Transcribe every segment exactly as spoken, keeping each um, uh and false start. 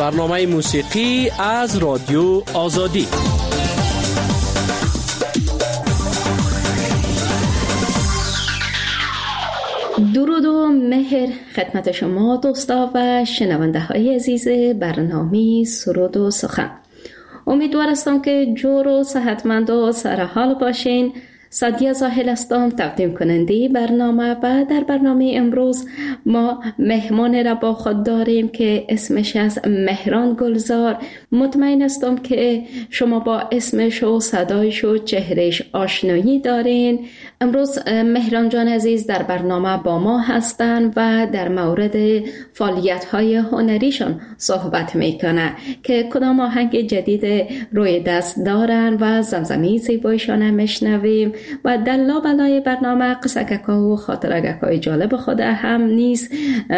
برنامه موسیقی از رادیو آزادی. درود و مهر خدمت شما دوستا و شنونده های عزیز برنامه سرود و سخن. امیدوار هستم که جور و صحتمند و سرحال باشین. سادیا زاهل هستم، تقدیم کننده برنامه، و در برنامه امروز ما مهمان را با خود داریم که اسمش از مهران گلزار. مطمئن هستم که شما با اسمش و صدایش و چهرهش آشنایی دارین. امروز مهران جان عزیز در برنامه با ما هستن و در مورد فعالیت‌های هنریشان صحبت میکنه که کدام آهنگ جدید روی دست دارن و زمزمه زیبایشان هم میشنویم و در لابلای برنامه قصه‌گک‌ها و خاطرگک‌های جالب خود هم نیز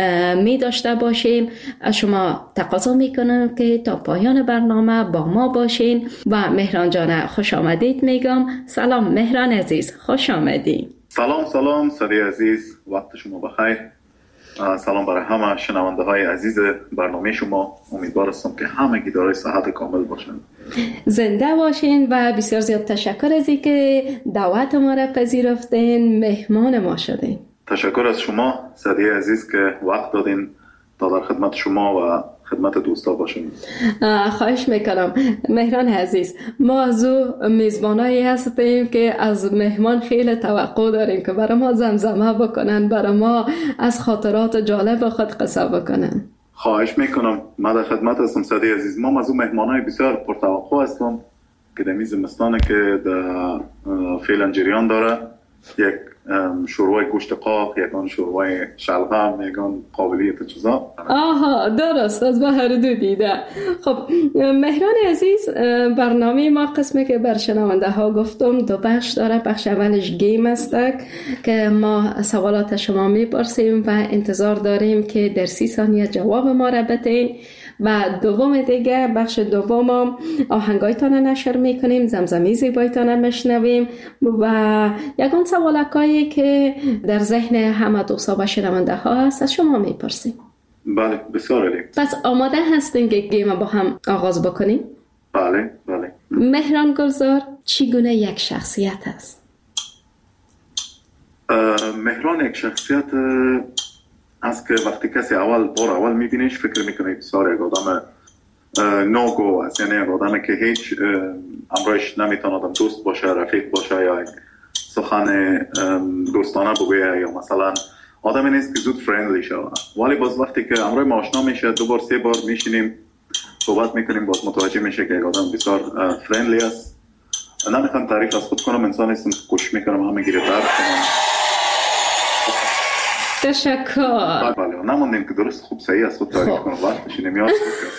می داشته باشیم. از شما تقاضا میکنم که تا پایان برنامه با ما باشین و مهران جان خوش آمدید میگم. سلام مهران عزیز، خوش آمدید. سلام سلام سادی عزیز، وقت شما بخیر. سلام برای همه شنونده های عزیز برنامه شما. امیدوار هستم که همگی دارای صحت کامل باشن، زنده باشین و بسیار زیاد تشکر از اینکه دعوت ما را پذیرفتین، مهمان ما شدین. تشکر از شما سادی عزیز که وقت دادین تا در خدمت شما و خدمت دوستا باشیم. خواهش میکنم مهران عزیز. ما از او میزبانایی هستیم که از مهمان خیلی توقع داریم که برای ما زمزمه بکنن، برای ما از خاطرات جالب خود قصه بکنن. خواهش میکنم، من در خدمت هستم سادی عزیز. ما از او مهمانای بسیار پرتوقع هستم که در میز مستانه که در فعلا جریان داره. یک شروع گوشت قاق، یکان شروع شلغم، یکان قابلیت چیزا. آها درست، از با هر دو دیده. خب مهران عزیز، برنامه ما قسمی که بر شنونده ها گفتم دو بخش داره. بخش اولش گیم است که ما سوالات شما میپرسیم و انتظار داریم که در سی ثانیه جواب ما را بدین، و دوم دیگه بخش دوم آهنگایتان نشر میکنیم، زمزمه زیبایتان میشنویم و یکان سوالکایی که در ذهن همه دوستا و شنونده ها هست از شما میپرسیم. بله بسیار عالی. پس آماده هستین که گیم با هم آغاز بکنیم؟ بله بله. مهران گلزار چگونه یک شخصیت است؟ مهران یک شخصیت است که وقتی کسی اول بار اول میبینیش فکر میکنه بسیار یک آدم نوگو است، یعنی یک آدم که هیچ امرایش نمیتونه آدم دوست باشه، رفیق باشه یا سخن دوستانه بگویه، یا مثلا آدمی نیست که زود فرندلی شود. ولی باز وقتی که امرای ما آشنا میشه، دو بار سه بار میشینیم صحبت میکنیم، باز متوجه میشه که یک آدم بسیار فرندلی است. نمیخوام تعریف از خود کنم، انسان هستم کوشش میکنم همه گیره درد کنم. تشکر. بله نموندیم که درست خوب صحیح است خود تعریف کنم، وقتش نمیاد.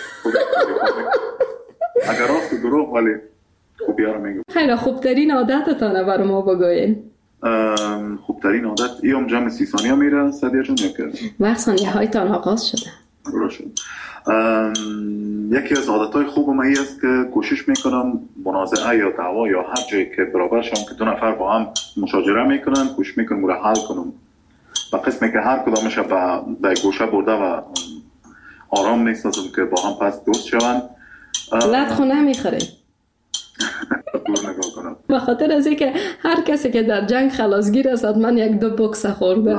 اگر راست و دروغ ولی خوبی ها رو میگم. خیلی خوبترین عادتتانه برای ما بگوین. خوبترین عادت ایام جمع سی ثانیه میره سادیا جون، یا که وقت ثانیه هایتان آغاز شده. درست. یکی از عادتهای خوبم این است که کوشش میکنم منازعه یا دعوا یا هر جایی که برابر شم که دو نفر با هم مشاجره میکنن، کوشش میکنم رو حل کنم و قسمی که هر کدامش به به گوشه برده و آرام نیستم که با هم پس دوست شوند. لط خونه میخوره. دور نگاه کنم. به خاطر از اینکه هر کسی که در جنگ خلاصگیر است من یک دو بوکس خورده.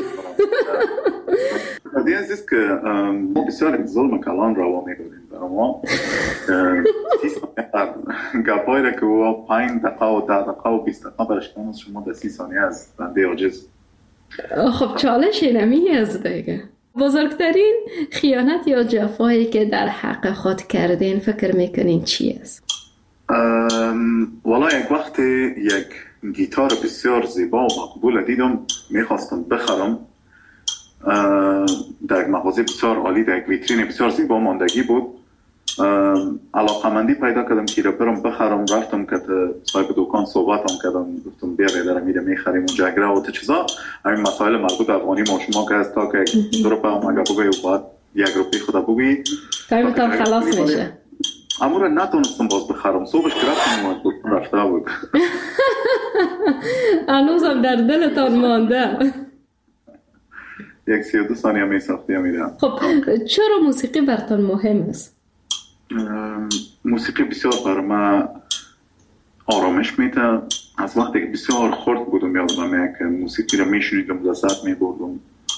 دیگه عزیز که ما بسیار ظلم کلان روا می‌کنیم برای ما. سی ثانیه گپایی را که او پنج دقیقه و ده دقیقه و بیست دقیقه برشتن از شما در سی ثانیه از بنده عاجز. خب چالش اینمی از دیگه. بزرگترین خیانت یا جفایی که در حق خود کردین فکر میکنین چی است؟ والا یک وقت یک گیتار بسیار زیبا و مقبول دیدم، میخواستم بخرم. در یک مغازه بسیار عالی، در یک ویترین بسیار زیبا ماندگی بود. علاقمندی پیدا کردم که را برم بخرم. رفتم که صاحب دکان صحبتم کردم، گفتم بیا بیادر میره میخریم اونجا اگره و چیزا. همین مسائل مربوط افغانی ما شما که از تا که دو روپه هم اگه بگوی و بعد یک روپی خدا بگوی تایمتان خلاص میشه. اما را نتونستم باز بخرم. صبحش که رفتم رفته بود. هنوزم در دلتان مانده. یک سی و دو ثانیه می ساختی میدم. خب چرا موسیقی براتون مهم است؟ موسیقی بسیار برای من آرامش میده. از وقتی که بسیار خرد بودم یادم یک موسیقی رو میشنیدم لذت میبردم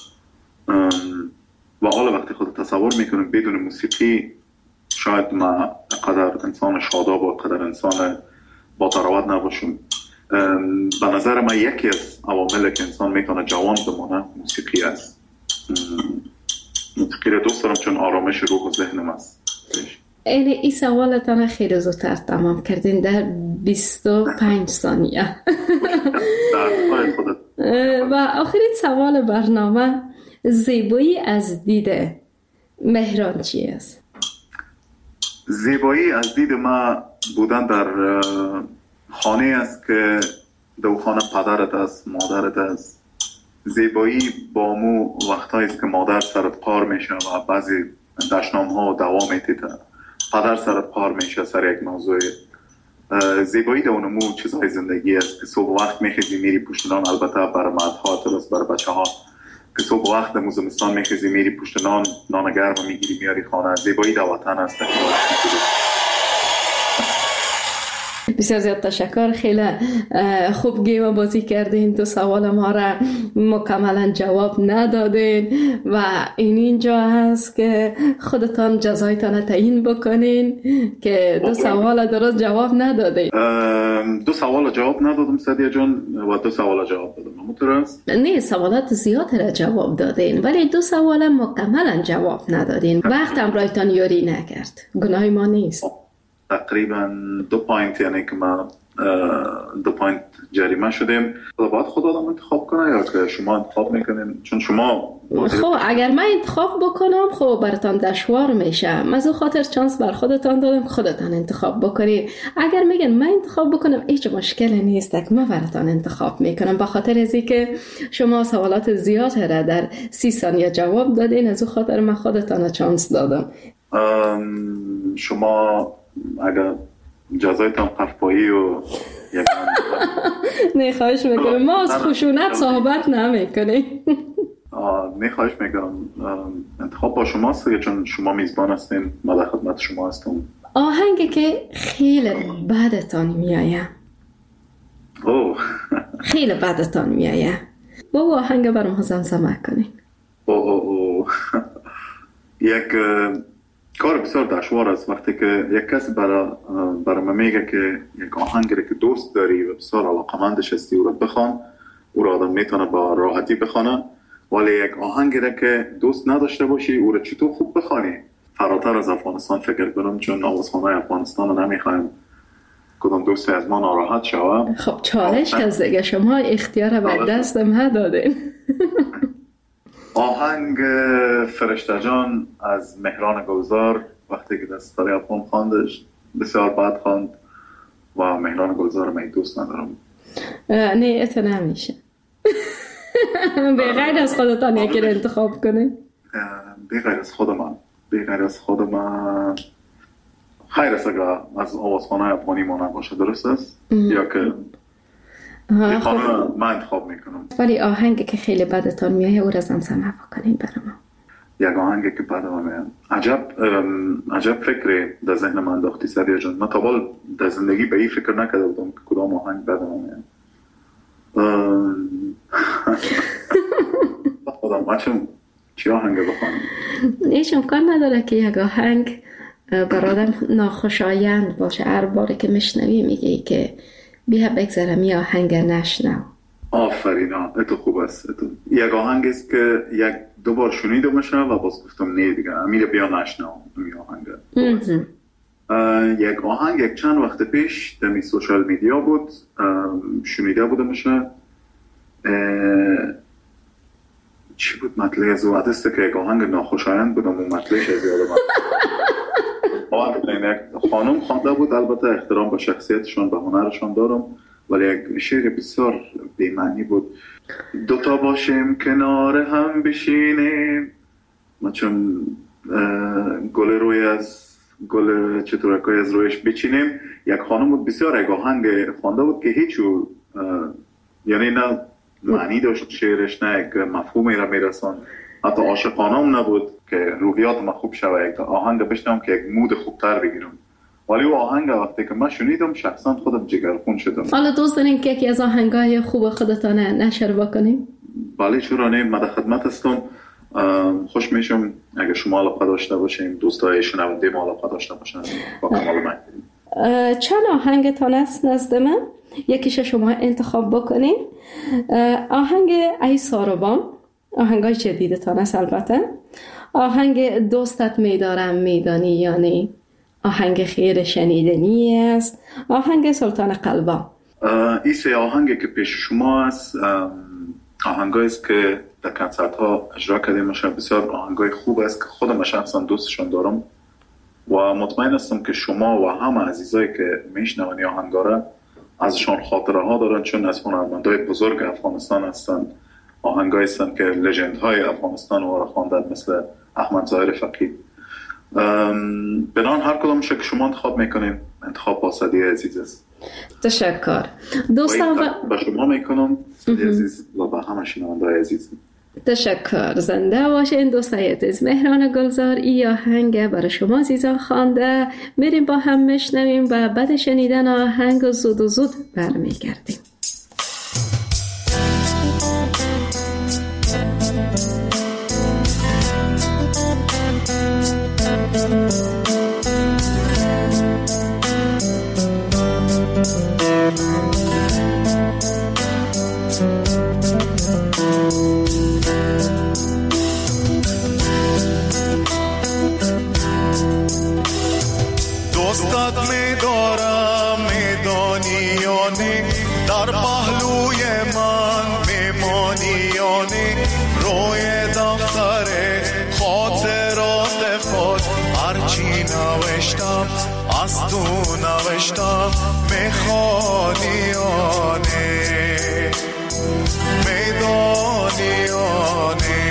و حالا وقتی خود تصور میکنم بدون موسیقی شاید من قدر انسان شاداب و قدر انسان با تراوت نباشم. به نظر من یکی از عواملی که انسان میتونه جوان بمانه موسیقی است. موسیقی رو دوست دارم چون آرامش روح و ذهنم است. این ای سوالتان خیلی زودتر تمام کردین در بیست و پنج ثانیه. و آخرین سوال برنامه، زیبایی از دید مهران چی است؟ زیبایی از دید ما بودن در خانه است که دو خانه پدرت است، مادرت است. زیبایی با مو وقتایی است که مادر سرت پار میشه و بعضی دشنام ها دوام میتیده، پدر سرت پار میشه سر یک موضوع. زیبایی در اونمو چیزهای زندگی است که صبح وقت میخیزی میری پشتنان، البته برای مردها درست برای بچه ها که صبح وقت در زمستان میخیزی میری پشتنان، نان گرم میگیری میاری خانه. زیبایی در وطن است. بسیار زیاد تشکر، خیلی خوب گیم بازی کردین. تو سوال ما را مکملا جواب ندادین و این اینجا هست که خودتان جزایتان تعیین بکنین که دو سوال درست جواب ندادین. دو سوال جواب ندادم سعدیه جان و دو سوال جواب دادم. همونطور است؟ نه، سوالات زیاد را جواب دادین ولی دو سوال مکملا جواب ندادین. وقت هم رایتان یاری نکرد، گناه ما نیست. تقریبا دو پوینت، یعنی که ما دو پوینت جریمه شدیم. باید خود آدم انتخاب کنه یا که شما انتخاب میکنین؟ چون شما خب اگر من انتخاب بکنم خب براتان دشوار میشه. از اون خاطر چانس بر خودتان دادم خودتان انتخاب بکنید. اگر میگن من انتخاب بکنم هیچ مشکلی نیست که من براتان انتخاب میکنم. به خاطر از اینکه شما سوالات زیاد را در سی ثانیه جواب دادین، از اون خاطر من خودتان چانس دادم. شما اگر جزایتان قفپایی و یک نه خواهش میکنم، ما از خشونت صحبت نمیکنیم. نه خواهش میکنم، انتخاب با شماست چون شما میزبان هستین، من در خدمت شما هستم. آهنگی که خیلی بدتان میایه، اوه خیلی بدتان میایه، با آهنگ برام زمزمه کنین. اوه اوه یک کار بسیار دشوار است وقتی که یک کس برای برای من میگه که یک آهنگی که دوست داری و بسیار علاقمندش هستی او را بخوان، او را آدم میتونه با راحتی بخونه، ولی یک آهنگی که دوست نداشته باشی او را چطور خوب بخوانی؟ فراتر از افغانستان فکر کنم، چون آوازخوان‌های افغانستان رو نمیخوایم کدام دوستی از ما ناراحت شوه. خب چالش هست دیگه، شما اختیار بر دست ما دادین. آهنگ فرشته جان از مهران گلزار، وقتی که دستاری افغان خواندش بسیار بد خواند و مهران گلزار من دوست ندارم. نه ات نمیشه. به غیر از خودتان یکی رو انتخاب کنه. به غیر از خود من به غیر از خود من خیر است اگر از آوازخوانه افغانی ما نباشه، درست است؟ یا که خب. من انتخاب میکنم. ولی آهنگی که خیلی بدتان میایه او را زمزمه بکنین برام. یک آهنگی که بدم میاد. عجب عجب فکری در ذهن من انداختی سعدیه جان. من تا حالا در زندگی به این فکر نکرده بودم که کدام آهنگ بدم میاد. خودم بچم چی آهنگ بخوانم؟ هیچ امکان نداره که یک آهنگ برادم ناخوشایند باشه. هر باری که میشنوی میگی که بیا بگذارم یه آهنگ نشنو. آفرین، اتو خوب است. اتو. یک آهنگ است که یک دو بار شنیده میشه و باز گفتم نه دیگه امیر بیا نشنو این آهنگ. یک آهنگ یک چند وقت پیش در سوشال میدیا بود، شنیده بوده میشه. چی بود مطلع از او عدسته که یک آهنگ ناخوشایند بودم و مطلعش از یادم خانم خوانده بود. البته احترام به شخصیتشان به هنرشان دارم، ولی یک شعر بسیار بی‌معنی بود. دوتا باشیم کنار هم بشینیم، ما چون گل روی از گل چطورکای از رویش بچینیم. یک خانم بود بسیار یک آهنگ خوانده بود که هیچ یعنی نه معنی داشت شعرش، نه یک مفهومی را میرسان. حتی عاشقانم نبود که روحیات ما خوب شوه، یک آهنگ بشنم که یک مود خوبتر بگیرم. ولی او آهنگ وقتی که من شنیدم شخصا خودم جگرخون شدم. حالا دوست دارین که یکی از آهنگای خوب خودتان نشر بکنیم؟ بله چرا نه، من در خدمت هستم. خوش میشم اگه شما علاقه داشته باشین، دوستای شنونده ما علاقه داشته باشن با کمال من. چند آهنگتان است نزد من؟ یکیش شما انتخاب بکنین. آهنگ ای ساربان، آهنگای جدیدتان است البته. آهنگ دوستت میدارم میدانی یعنی آهنگ خیر شنیدنی است. آهنگ سلطان قلبا. این سه آهنگی که پیش شما است آهنگایی است که در کنسرت ها اجرا کردیم. میشه بسیار آهنگای خوب است که خودم شخصا دوستشون دارم و مطمئن هستم که شما و همه عزیزایی که میشنون این آهنگا را ازشان خاطره ها دارن، چون از هنرمندای بزرگ افغانستان هستن. آهنگایی هستن که لژند های افغانستان رو خواندن مثل احمد ظاهر فقیه. بنان هر کدوم که شما انتخاب میکنیم انتخاب با صدی عزیز است. تشکر دوستان و با شما میکنم صدی عزیز و با همه شنونده‌های عزیز. تشکر. زنده باشین دوستای عزیز. مهران گلزار ای آهنگ برای شما عزیزان خوانده. میریم با هم میشنویم و بعد شنیدن آهنگ زود و زود برمیگردیم. دوستت میدارم میدانی یا نه، در پهلوی من میمانی یا نه، روی دفتر خاطرات خود هرچی نوشتم از تو نوشتم میخوانی یا نه، میدانی یا نه.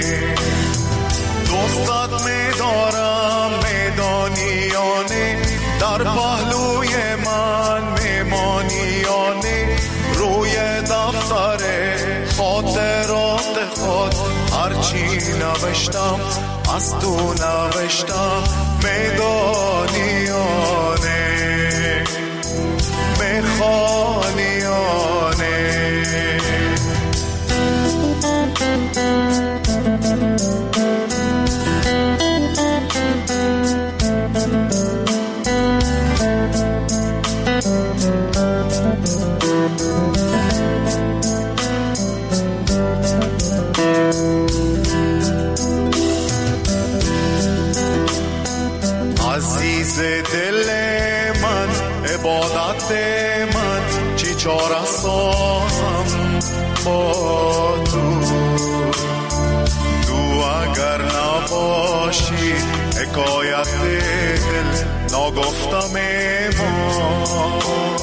دوستت میدارم میدانی یا نه، در پهلوی من میمانی یا نه، روی دفتر خاطرات خود هرچی نوشتم از تو نوشتم میدانی یا نه، میخوانی یا نه. عزیز دل من عبادت من چی چاره سازم با تو، تو اگر نباشی حکایت دل نگفتم ایمان.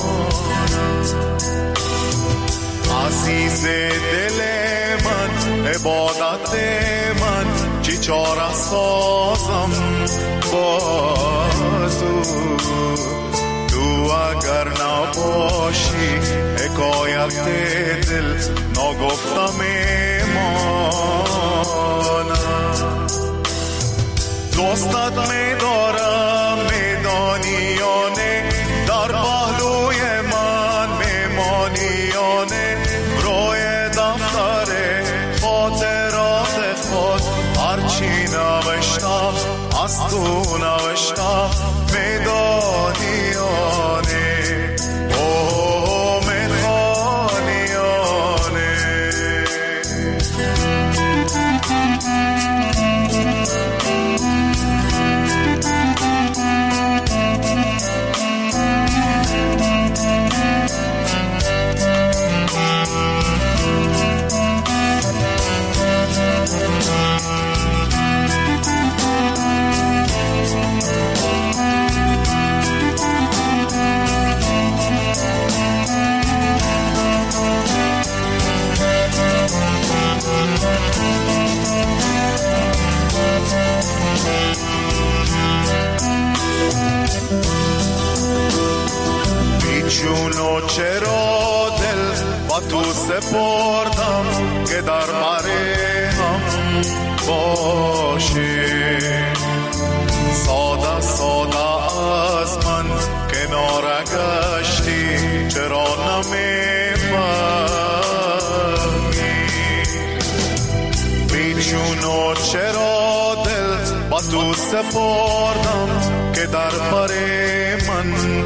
عزیز دل من عبادت من چی چاره سازم با تو، تو اگر نباشی حکایت دل نگفتم ایمانم. دوستت میدارم میدانی یا نه، در پهلوی من میمانی یا نه، روی دفتر خاطرات خود هرچی نوشتم از تو نوشتم میدانی یا نه، اوه میخوانی یا نه. بیچونو چرا دل و تو سپردم که در بره هم باشه. ساده ساده از من کنار گشتی چرا نمیفهمی؟ بیچون و چرا دل با تو سپردم که در بر من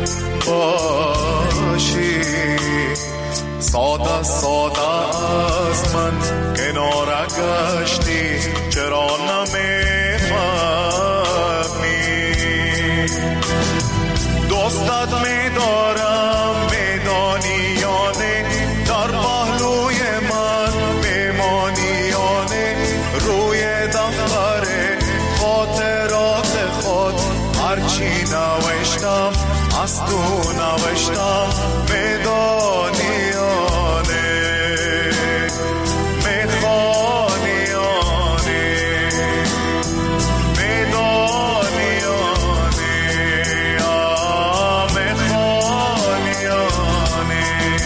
باشی. ساده ساده از من کنار گشتی چرا نمیفهمی؟ دوستت میدارم میدانی یا نه، در پهلوی من میمانی یا نه، روی دفتر خاطرات خود هرچی نوشتم از تو نوشتم میدانی یا نه، میخوانی یا نه، میدانی یا نه، میخوانی یا نه.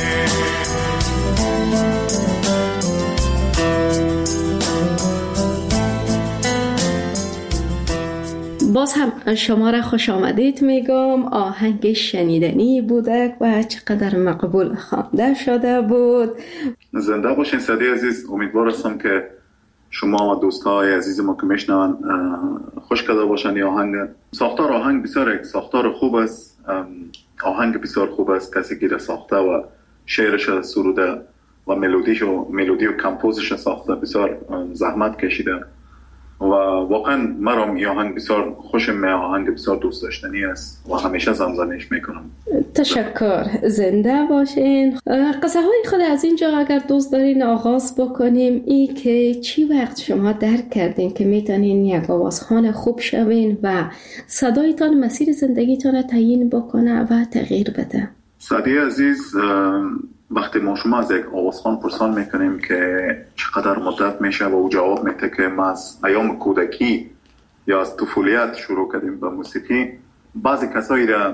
باز هم شما را خوش آمدید میگم. آهنگ شنیدنی بوده و چقدر مقبول خوانده شده بود. زنده باشین سعدی عزیز. امیدوار هستم که شما و دوستای عزیز ما که میشنون خوش کرده باشن. این آهنگ ساختار آهنگ بسیار یک ساختار خوب است، آهنگ بسیار خوب است. کسی که ساخته و شعرش سروده و ملودیش و ملودی و کمپوزش ساخته بسیار زحمت کشیده و واقعا مرام این آهنگ بسیار خوشم میاد. آهنگ بسیار دوست داشتنی است و همیشه زمزمه‌اش میکنم. تشکر. زنده باشین. قصه های خود از اینجا اگر دوست دارین آغاز بکنیم، ای که چی وقت شما درک کردین که میتونین یک آوازخوان خوب شوین و صدایتان مسیر زندگیتان را تعیین بکنه و تغییر بده؟ سعدی عزیز، وقتی ما شما از یک آوازخوان پرسان میکنیم که چقدر مدت میشه و او جواب میده که ما از ایام کودکی یا از طفولیت شروع کردیم به موسیقی، بعضی کسایی را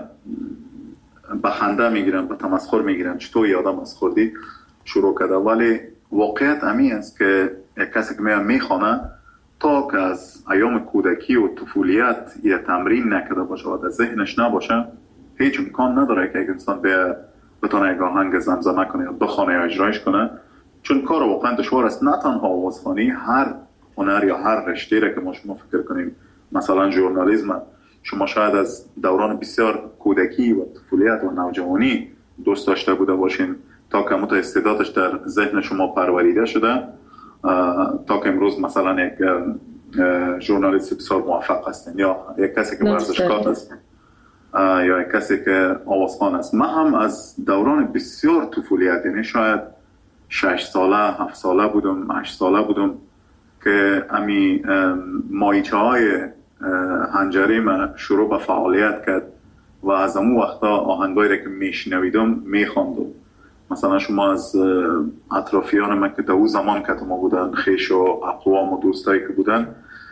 به خنده میگیرن، به تمسخر میگیرن، چطور یادم از خوردی شروع کرده. ولی واقعیت امی است که یک کسی که میخوانه تا که از ایام کودکی و طفولیت یا تمرین نکرده باشه و در ذهنش نباشه، هیچ امکان نداره که یک انسان به بتونه یک آهنگ زمزمه کنه یا بخونه یا اجرایش کنه، چون کار واقعا دشوار است. نه تنها آوازخوانی، هر هنر یا هر رشته را که ما شما فکر کنیم، مثلا ژورنالیسم، شما شاید از دوران بسیار کودکی و طفولیت و نوجوانی دوست داشته بوده باشین تا که مت استعدادش در ذهن شما پروریده شده تا که امروز مثلا یک ژورنالیست بسیار موفق هستین یا یک کسی که ورزشکار است یا یک کسی که آوازخوان است. من هم از دوران بسیار طفولیت، یعنی شاید شش ساله، هفت ساله بودم، هشت ساله بودم که امی مایچه های هنجری من شروع به فعالیت کرد و از امو وقتا آهنگایی را که میشنویدم میخواندم. مثلا شما از اطرافیان من که در اون زمان که ما بودن، خیش و اقوام و دوستایی که بودن،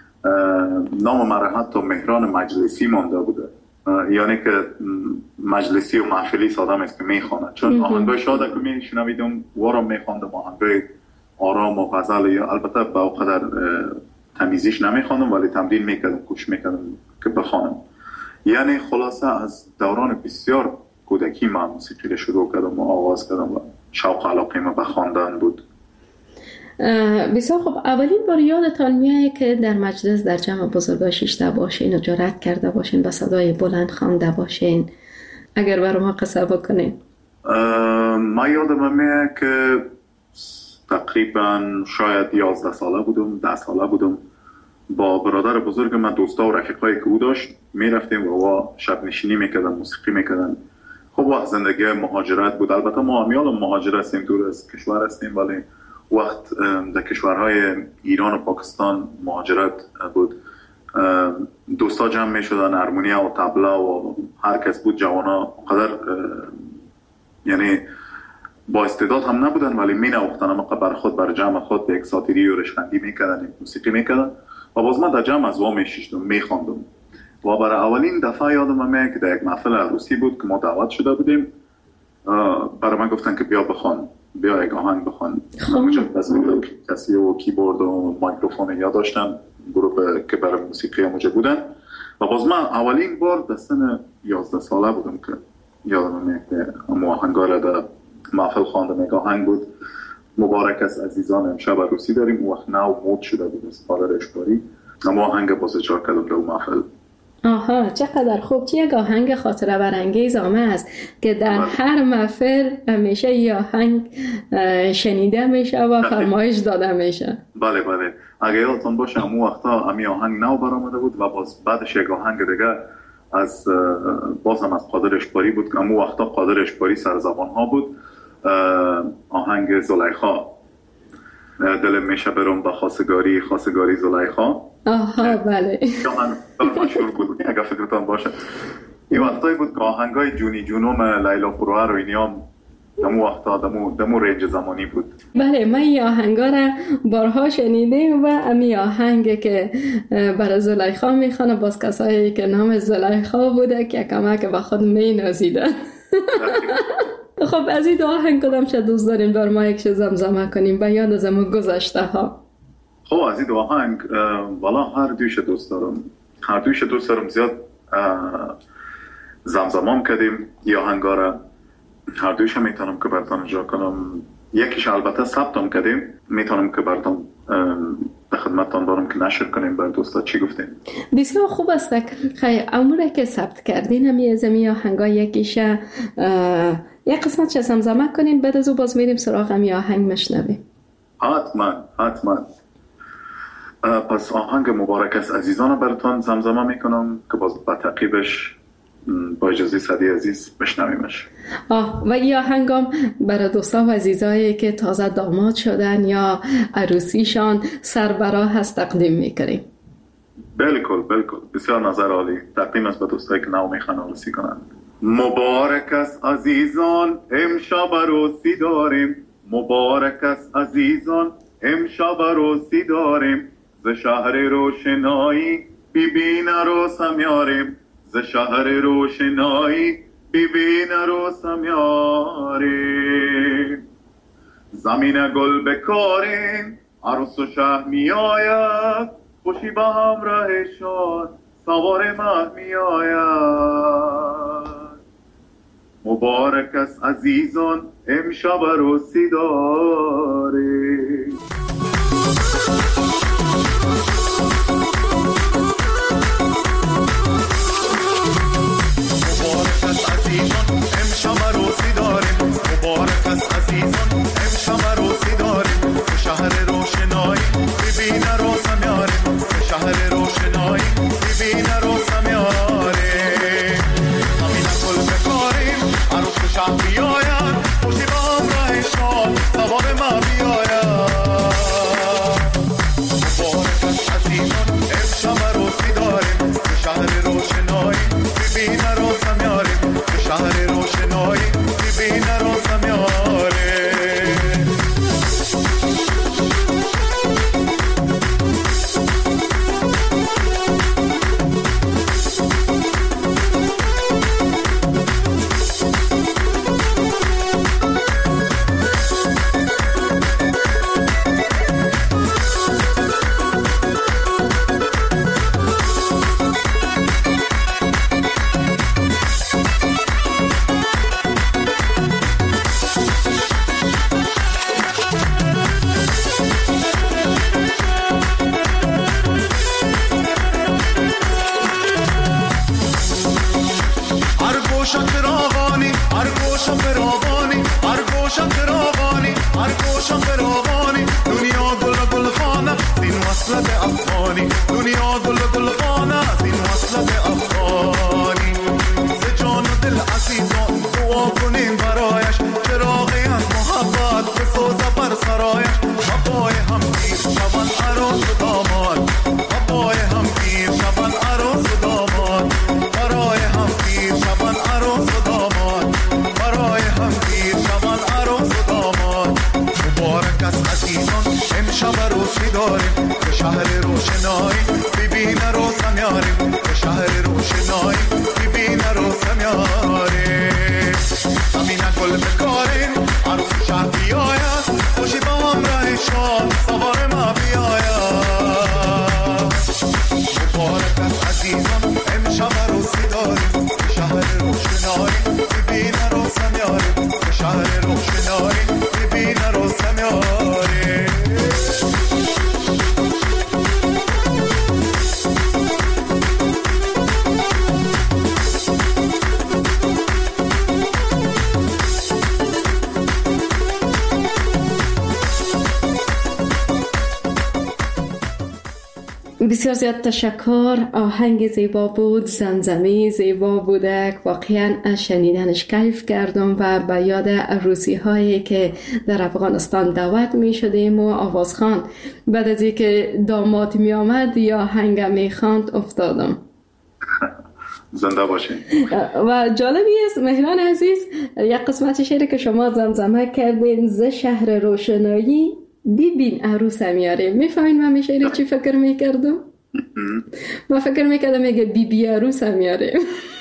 نام من حتی مهران مجلسی مانده بوده، یعنی که مجلسی و محفلی سادم است که میخوانه، چون آهنگای شاده که میشنویدم وارم میخواندم، آهنگای آرام و غزل، یا البته با قدر تمیزیش نمیخواندم ولی تمرین میکردم، کوشش میکردم که بخوانم. یعنی خلاصه از دوران بسیار کودکی من موسیقی شروع کردم و آغاز کردم و شوق علاقه من به خواندن بود. بسیار خب. اولین بار یادتان میاد که در مجلس در جمع بزرگا شیشته باشین و جرأت کرده باشین با صدای بلند خوانده باشین؟ اگر برای ما قصه بکنین. من یادم میاد که تقریبا شاید یازده ساله بودم، ده ساله بودم، با برادر بزرگ من، دوستا و رفیقایی که او داشت، میرفتیم و شب نشینی میکردن، موسیقی میکردن. خب وقت زندگی مهاجرت بود، البته ما همیال مهاجر هستیم، دور از کشور هستیم، ولی وقت در کشورهای ایران و پاکستان مهاجرت بود. دوستا جمع می شدن، ارمونیا و طبله و هر کس بود، جوانا قدر یعنی با استعداد هم نبودن ولی می نوختن، اما بر خود بر جمع خود به یک ساتیری و رشخندی می کردن، موسیقی می کردن و باز من در جمع از وا می شیشتم، می خواندم. و برای اولین دفعه یادم میاد که در یک محفل عروسی بود که ما دعوت شده بودیم، برای من گفتن که بیا بخوان بیا یک آهنگ بخوان. مجدد کسی و کیبورد و میکروفون یا داشتن، گروه که برای موسیقی موجه بودن. و باز من اولین بار در سن یازده ساله بودم که یادم که اما آهنگاره در محفل خواندم. یک آهنگ بود مبارک است عزیزان امشب عروسی داریم. وقت نو مود شده بود از پادر اشکاری، اما آهنگ باز اجرا کردم در محفل. آها چقدر خوب. چه یک آهنگ خاطره برانگیز آمه است که در بله. هر محفل همیشه یه آهنگ شنیده میشه و فرمایش داده میشه. بله بله اگه یادتون باشه اون وقتا امی آهنگ نو برآمده بود و باز بعدش یک آهنگ دیگه از بازم از قادر اشکاری بود که اون وقتا قادر اشکاری سرزبان ها بود. آهنگ زلیخا، دل میشه برم با خواستگاری خواستگاری زلیخا. آها بله من مشهور بود اگه فکرتان باشه. این وقتایی بود که آهنگای جونی جونوم لیلا فروهر و اینیام دمو وقتا دمو, دمو رنج زمانی بود. بله من این آهنگا را بارها شنیدیم و امی آهنگ که برای زلیخا میخوانه باز کسایی که نام زلیخا بوده که کمک به خود می نازیدن. خب از این دو آهنگ کدام چه دوست داریم بر ما یک زمزمه کنیم و یاد از ما گذشته ها؟ خب از این دو آهنگ والا هر دویش دوست دارم، هر دویش دوست دارم. زیاد زمزمام کردیم یا آهنگا را، هر دویش میتونم که براتون اجرا کنم. یکیش البته ثبتم کردیم، میتونم که براتون به خدمتتان دارم که نشر کنیم بر دوستا. چی گفتین؟ بسیار خوب است. خیلی اموره که ثبت کردین همی از می آهنگا یکیش یک قسمت چه زمزمه کنین، بعد از او باز میریم سراغ می آهنگ مشنویم. حتما حتما. پس آهنگ مبارک است عزیزان براتون زمزمه میکنم که باز با تعقیبش با اجازه صدی عزیز بشنویمش. آه و این آهنگام برای دوستا و عزیزایی که تازه داماد شدن یا عروسیشان سربراه هست تقدیم میکنیم. بالکل بالکل بسیار نظر عالی. تقدیم است به دوستایی که نو میخوان عروسی کنن. مبارک است عزیزان امشب عروسی داریم. مبارک است عزیزان امشب عروسی داریم. ز شهر روشنایی ببین عروسم یاریم. ز شهر روشنایی ببین عروسم یاریم. زمین گل بکاریم عروس و شه می آید. خوشی با همراهشان سوار مه می آید. مبارک است عزیزان امشب عروسی داریم. امشب عروسی داریم. مبارک است عزیزان امشب عروسی داریم. شهر روشنایی ببین عروسم یاریم. شهر روشنایی ببین عروسم یاریم. همین گل بکاریم عروس و شه بیاید. خوشی با همراهشان سوار ما بیاید. مبارک است عزیزان امشب عروسی داریم. شهر روشنایی ببین عروسم یاریم. شهر روشنایی ببین عروسم یاریم. شهر روشنایی ببین بسیار زیاد تشکر. آهنگ زیبا بود، زمزمه زیبا بوده، واقعا شنیدنش کیف کردم و به یاد عروسی هایی که در افغانستان دعوت می شدیم و آوازخوان بعد از اینکه داماد می آمد یا آهنگ می خواند افتادم. زنده باشین. و جالبی است مهران عزیز، یک قسمت شعری که شما زمزمه کردین، ز شهر روشنایی ببین عروسم میاره. میفهمین من میشه چی فکر میکردم؟ من فکر میکردم میگه بی بی عروسم میاره.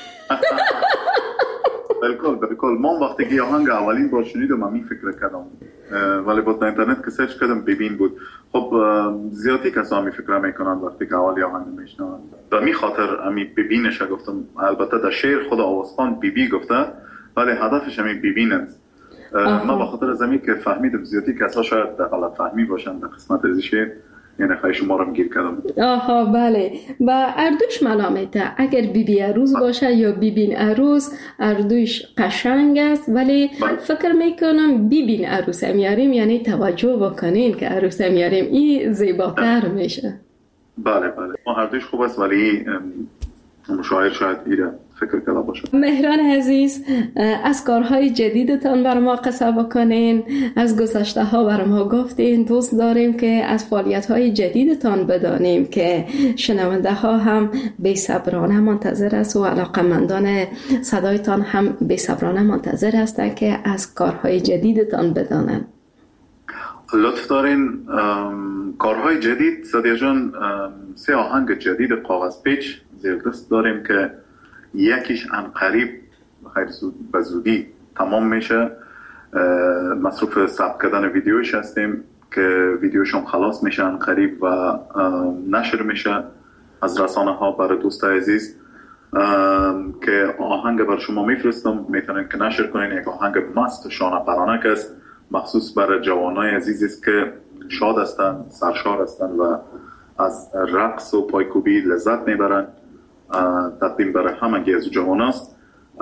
بالکل بالکل. من وقتی که آهنگ اولین بار شنیدم من می فکر کردم، ولی با اینترنت که سرچ کردم ببین بود. خب زیادی کسا می فکر میکنن وقتی که اولی آهنگ میشنون. در می خاطر امی ببینش گفتم. البته در شعر خود آوازخوان بی بی گفته، ولی هدفش امی ببینند. من با خاطر زمین که فهمیدم زیادی کسا شاید غلط فهمی باشن در قسمت از شعر، یعنی خیلی شما رو میگیر کردم. آها بله. و اردوش ملامته، اگر بی بی عروس باشه یا بیبین عروس، اردوش قشنگ است، ولی بله. فکر میکنم بیبین عروس میاریم یعنی توجه بکنین که عروس میاریم، این زیباتر میشه. بله بله. ما اردوش خوب است ولی مشاعر شاید ایره فکر کرده باشه. مهران عزیز، از کارهای جدیدتان بر ما قصه بکنین، از گذشته ها بر ما گفتین. دوست داریم که از فعالیت های جدیدتان بدانیم که شنونده ها هم بی صبرانه منتظر است و علاقمندان صدایتان هم بی صبرانه منتظر هستند که از کارهای جدیدتان بدانن. لطف دارین. کارهای جدید سادیا جان، سه آهنگ جدید کاغذ پیچ زیر دست داریم که یکیش ان قریب خیلی زود به زودی تمام میشه. مصروف ثبت کردن ویدیوش هستیم که ویدیوشون خلاص میشه ان قریب و نشر میشه از رسانه ها برای دوست عزیز. که آهنگ بر شما میفرستم، میتونین که نشر کنین. یک آهنگ مست شانه پرانه که است، مخصوص برای جوانای عزیزی است که شاد هستن، سرشار هستن و از رقص و پایکوبی لذت میبرن. تقدیم برای همگی از جوان است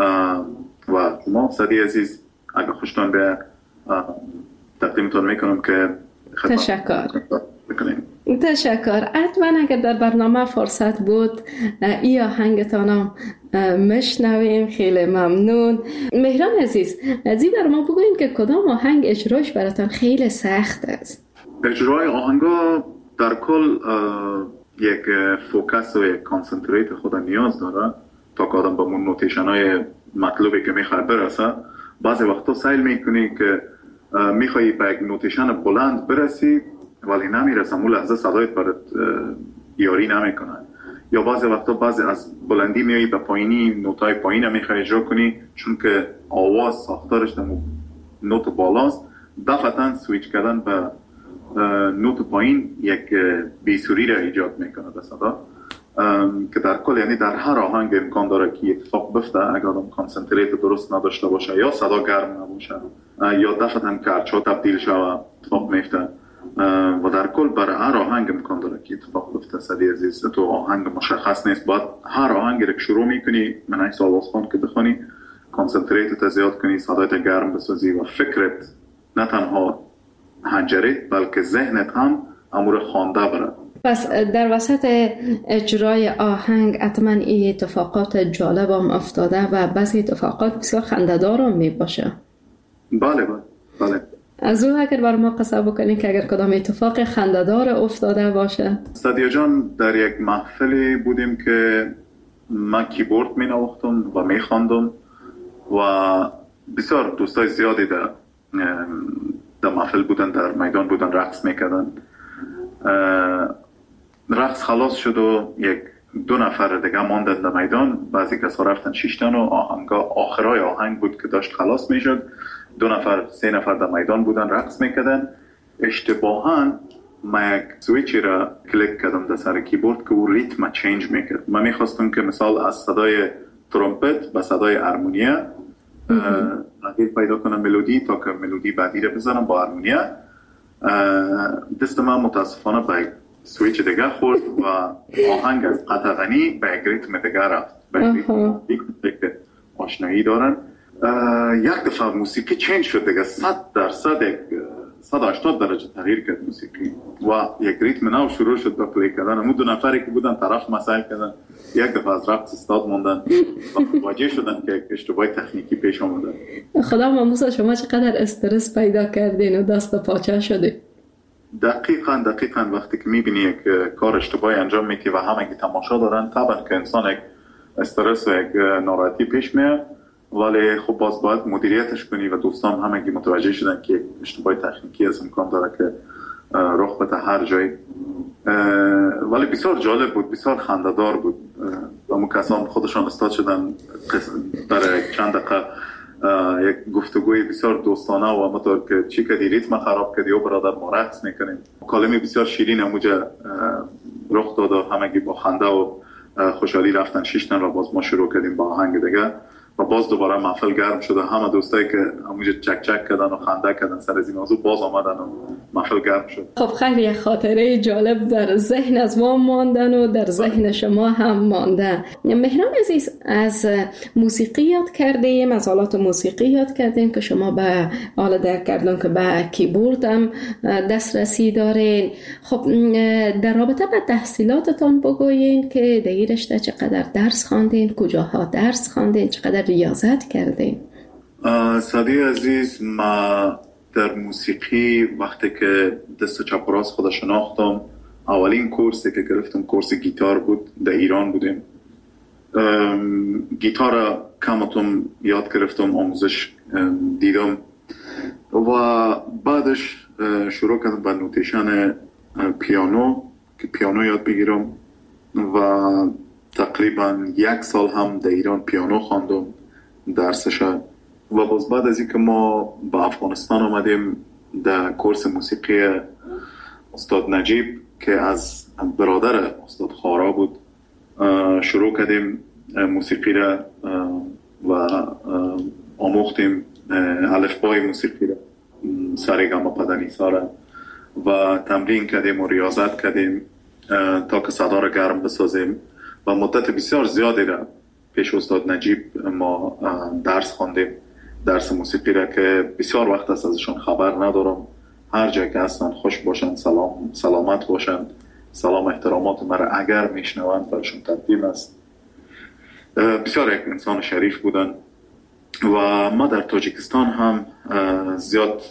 و شما صدی عزیز اگر خوشتان به تقدیمتون میکنم که تشکر بکنیم. تشکر. حتما اگر در برنامه فرصت بود ای آهنگتان مشنویم. خیلی ممنون. مهران عزیز، از این بر ما بگوین که کدام آهنگ اجراش براتان خیلی سخت است؟ اجرای آهنگا در کل یک فوکس و یک کانسنتریت خود نیاز داره تا که آدم با من نوتیشن های مطلوبی که میخوای برسه. بعضی وقتا سیل میکنی که میخوایی به یک نوتیشن بلند برسی ولی نمیرسه، اون لحظه صدایت برات یاری نمیکنه. یا بعضی وقتا بعضی از بلندی میایی به پایینی، نوتای پایین میخوای اجرا کنی چون که آواز ساختارش در نوت بالاست. دفعتا سویچ کردن به نوت پایین یک بیسوری را ایجاد میکنه به صدا، که در کل یعنی در هر آهنگ امکان داره که اتفاق بفته اگر آدم کانسنتریت درست نداشته باشه، یا صدا گرم نباشه یا دفعتا کرچا تبدیل شوه اتفاق میفته. و در کل برای هر آهنگ امکان داره که اتفاق بفته. صدی عزیز تو آهنگ مشخص نیست، باید هر آهنگی رو که شروع میکنی من این آوازخوان که بخونی کانسنتریت زیاد کنی، صدایت گرم بسازی و فکرت نه تنها هنجره بلکه ذهنت هم امور خوانده بره. پس در وسط اجرای آهنگ حتما این اتفاقات جالب هم افتاده و بعضی اتفاقات بسیار خنده‌دار هم می باشه. بله بله بله. از او اگر بر ما قصه بکنید که اگر کدام اتفاق خنده‌دار افتاده باشه؟ صدیا جان، در یک محفلی بودیم که من کیبورد می نواختم و می خواندم و بسیار دوستای زیادی در در محفل بودن، در میدان بودن، رقص میکردن. رقص خلاص شد و یک دو نفر دیگه ماندن در میدان. بعضی کسا رفتن شیشتن و آهنگا آخرای آهنگ بود که داشت خلاص میشد. دو نفر سه نفر در میدان بودن رقص میکردن. اشتباهاً من یک سویچی را کلیک کردم در سر کیبورد که او ریتم چینج میکرد. من میخواستم که مثال از صدای ترومپت به صدای هارمونیا تغییر پیدا کنم ملودی تا که ملودی بعدی را بزنم با هارمونیا. دست من متاسفانه به سویچ دیگه خورد و آهنگ از قطع غنی به یک ریتم دیگه رفت، به یک ریتم که آشنایی دارن. یک دفعه موسیقی چینج شد دیگه، صد درصد یک صد و هشتاد درجه تغییر کرد موسیقی و یک ریتم نو شروع شد به پلی کردن. همون دو نفری که بودن طرف مسائل کردن، یک دفعه از رقص استاد موندن و واجه شدن که اشتباه تکنیکی پیش آمده. خدا ماموسا شما چقدر استرس پیدا کردین و دست پاچه شده؟ دقیقاً دقیقاً وقتی که میبینی یک کار اشتباهی انجام میدی و همه تماشا دارن، طبعا که انسان یک استرس و یک ناراحتی پیش میاد، ولی خب باز باید مدیریتش کنی و دوستان همگی متوجه شدن که اشتباه تکنیکی از امکان داره که رخ بده هر جایی. ولی بسیار جالب بود، بسیار خنده‌دار بود و اون کسان خودشان استاد شدن برای چند دقیقه یک گفتگوی بسیار دوستانه و همونطور که چی کردی ریتم خراب کردی و برادر ما رقص میکنیم. کلمه بسیار شیرین همونجا رخ داد و همگی با خنده و خوشحالی رفتن شیشتن و باز ما شروع کردیم با آهنگ دیگه و باز دوباره محفل گرم شد. همه دوستایی که همونجا چک چک کردن و خنده کردن سر از این موضوع باز آمدن و محفل گرم شد. خب خیلی خاطره جالب در ذهن از ما ماندن و در ذهن شما هم مانده. مهران عزیز، از موسیقی یاد کردیم، از آلات موسیقی یاد کردیم که شما به آلات در کردن که به کیبورد هم دسترسی دارین. خب در رابطه با تحصیلاتتان بگوین که در این رشته چقدر درس خواندین، کجاها درس خواندین، چقدر ریاضت کردین؟ سادی عزیز، ما در موسیقی وقتی که دست چپ و راست خود شناختم، اولین کورسی که گرفتم کورس گیتار بود. در ایران بودیم. گیتار کمتم یاد گرفتم، آموزش دیدم و بعدش شروع کردم به نوتیشن پیانو که پیانو یاد بگیرم و تقریبا یک سال هم در ایران پیانو خواندم درسش. و باز بعد از اینکه ما به افغانستان آمدیم در کورس موسیقی استاد نجیب که از برادر استاد خارا بود شروع کردیم موسیقی را و آموختیم الفبای موسیقی را، سارگاما پدنیسا را و تمرین کردیم و ریاضت کردیم تا که صدا را گرم بسازیم و مدت بسیار زیادی را پیش استاد نجیب ما درس خواندیم، درس موسیقی را که بسیار وقت است ازشون خبر ندارم. هر جای که هستن خوش باشند، سلام سلامت باشند، سلام احترامات مرا اگر میشنوند برشون تقدیم است. بسیار یک انسان شریف بودن و ما در تاجیکستان هم زیاد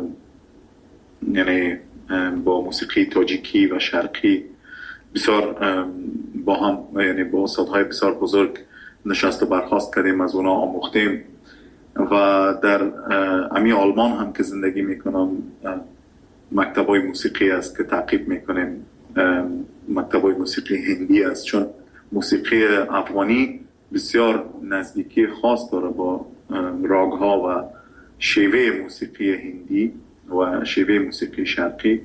یعنی با موسیقی تاجیکی و شرقی بسیار با هم، یعنی با استادهای بسیار بزرگ نشست و برخاست کردیم، از اونا آموختیم و در امی آلمان هم که زندگی میکنم مکتبای موسیقی است که تعقیب میکنیم. مکتبای موسیقی هندی است چون موسیقی افغانی بسیار نزدیکی خاص داره با راگها و شیوه موسیقی هندی و شیوه موسیقی شرقی.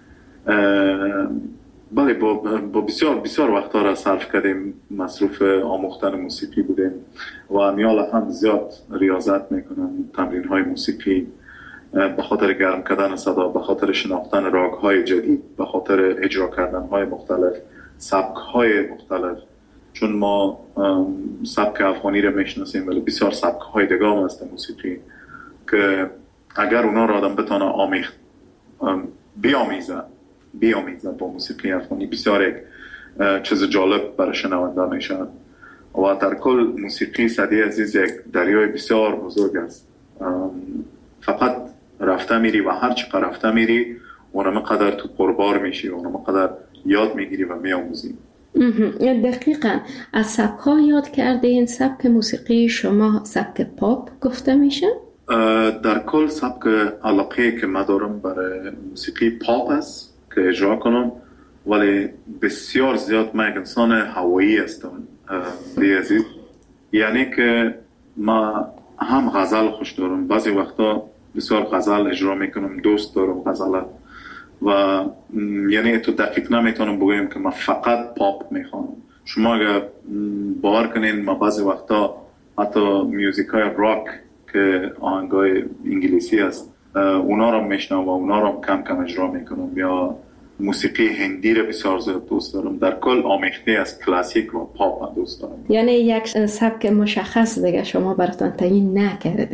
بله با, با بسیار بسیار وقتا را صرف کردیم، مصروف آموختن موسیقی بودیم و میال هم زیاد ریاضت میکنن، تمرین های موسیقی به خاطر گرم کردن صدا، به خاطر شناختن راگ های جدید، به خاطر اجرا کردن های مختلف، سبک های مختلف. چون ما سبک افغانی را میشناسیم ولی بسیار سبک های دیگه هم هست موسیقی که اگر اونا را آدم بتانه آمیخت بیامیزه بیامیزه با موسیقی افغانی، بسیار یک چیز جالب برای شنونده میشه. و در کل موسیقی سعدی عزیز یک دریای بسیار بزرگ است. فقط رفته میری و هر چقدر رفته میری اونم قدر تو پربار میشی، اونم قدر یاد میگیری و میآموزی. دقیقاً. از سبک ها یاد کرده این سبک موسیقی شما سبک پاپ گفته میشه؟ در کل سبک علاقه که من دارم برای موسیقی پاپ است که اجرا کنم، ولی بسیار زیاد من یک انسان هوایی هستم عزیز. یعنی که ما هم غزل خوش دارم، بعضی وقتا بسیار غزل اجرا میکنم، دوست دارم غزل و یعنی تو دقیق نمیتونم بگویم که من فقط پاپ میخوانم. شما اگر باور کنین ما بعضی وقتا حتی میوزیک های راک که آهنگای انگلیسی است اونا رو میشنم و اونا رو کم کم اجرا میکنم، یا موسیقی هندی رو بسیار زیاد دوست دارم. در کل آمیخته از کلاسیک و پاپ دوست دارم. یعنی یک سبک مشخص دیگه شما براتون تعیین نکردین؟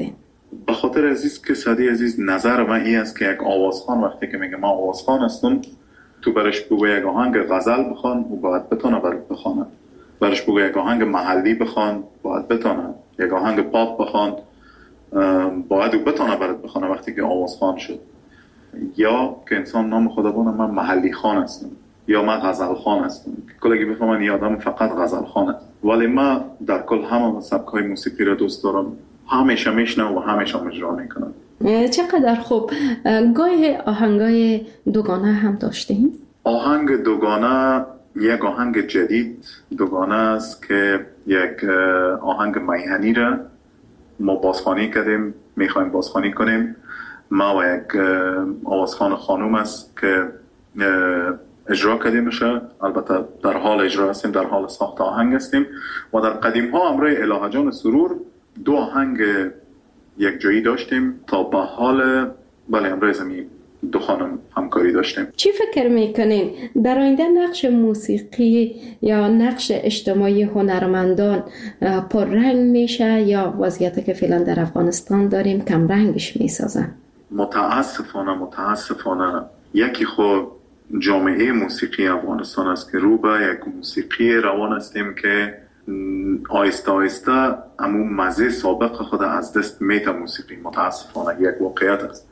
به خاطر عزیز که سعدی عزیز نظر من این است که یک آوازخوان وقتی که میگه من آوازخوان هستم، تو برش بگو یک آهنگ غزل بخوان و باید بتونه برات بخونه، برش بگو یک آهنگ محلی بخوان باید بتونه، یک آهنگ پاپ بخوان باید بتونه برات بخونه وقتی که آوازخوان شد. یا که انسان نام خدا بونه من محلی خان هستم یا من غزل خان هستم، کلگی بفهمن یه آدم فقط غزل خان است. ولی من در کل همه سبک‌های موسیقی را دوست دارم، همیشه میشنم و همیشه اجرا میکنم. چقدر خوب. گاهی آهنگای دوگانه هم داشتیم؟ آهنگ دوگانه یک آهنگ جدید دوگانه است که یک آهنگ میهنی را ما بازخوانی کردیم، میخوایم بازخوانی کنیم. ما و یک آوازخوان خانوم است که اجرا کردیم میشه، البته در حال اجرا هستیم، در حال ساخت آهنگ هستیم. و در قدیم ها امروی الهه جان سرور دو آهنگ یک جایی داشتیم تا به حال بله امروی زمین دو خانم همکاری داشتیم. چی فکر میکنین در آینده نقش موسیقی یا نقش اجتماعی هنرمندان پررنگ میشه یا وضعیتی که فعلا در افغانستان داریم کم رنگش میسازن؟ متاسفانه متاسفانه یکی خود جامعه موسیقی افغانستان است که رو به یک موسیقی روان هستیم که آیسته آیسته همون مزه سابق خود از دست میته. موسیقی متاسفانه یک واقعیت است.